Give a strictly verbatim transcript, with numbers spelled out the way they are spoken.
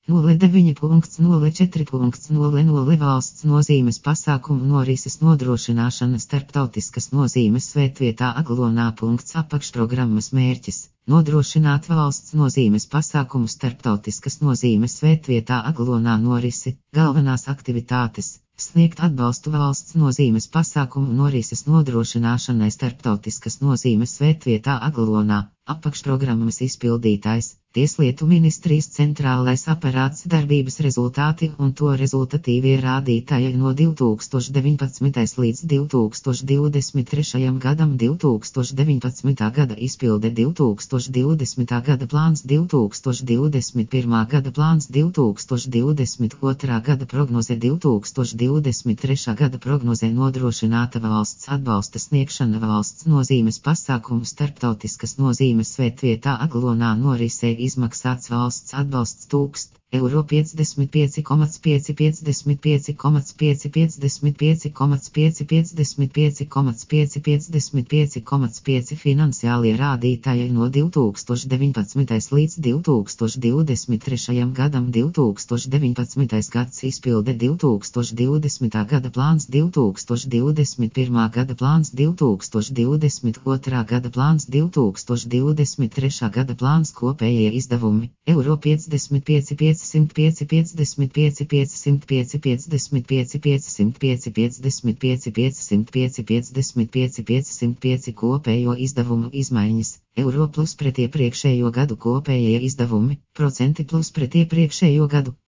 nulle deviņi nulle četri nulle nulle valsts nozīmes pasākumu norises nodrošināšana starptautiskas nozīmes svētvietā Aglonā. Apakšprogrammas mērķis - nodrošināt valsts nozīmes pasākumu starptautiskas nozīmes svētvietā Aglonā norisi, galvenās aktivitātes. Sniegt atbalstu valsts nozīmes pasākumu norises nodrošināšanai starptautiskas nozīmes svētvietā Aglonā. Apakšprogrammas izpildītājs - Tieslietu ministrijas centrālais aparāts darbības rezultāti un to rezultatīvie rādītāji no divi tūkstoši deviņpadsmitais līdz divi tūkstoši divdesmit trešajam gadam divi tūkstoši deviņpadsmitā gada izpilde divi tūkstoši divdesmitā gada plāns divi tūkstoši divdesmit pirmā gada plāns divi tūkstoši divdesmit otrā gada prognoze divi tūkstoši divdesmit trešā gada prognoze nodrošināta valsts atbalsta sniegšana valsts nozīmes pasākumu starptautiskas nozīmes svētvietā Aglonā norisei izmaksāts valsts atbalsts tūkstoš eiro piecdesmit pieci komats pieci piecdesmit pieci komats pieci piecdesmit pieci komats pieci piecdesmit pieci komats pieci piecdesmit pieci komats pieci finansiālie rādītāji no divi tūkstoši deviņpadsmitais līdz divi tūkstoši divdesmit trešajam gadam divi tūkstoši deviņpadsmitais gads izpilde divi tūkstoši divdesmitā gada plāns divi tūkstoši divdesmit pirmā gada plāns divi tūkstoši divdesmit otrā gada plāns divi tūkstoši divdesmit trešā gada plāns kopējie izdevumi eiro piecdesmit pieci piecsimt pieci piecdesmit pieci piecsimt pieci piecdesmit pieci piecsimt pieci piecdesmit pieci piecsimt pieci piecdesmit pieci piecsimt pieci kopējo izdevumu izmaiņas eiro plus pret iepriekšējo gadu kopējie izdevumi procenti plus pret iepriekšējo gadu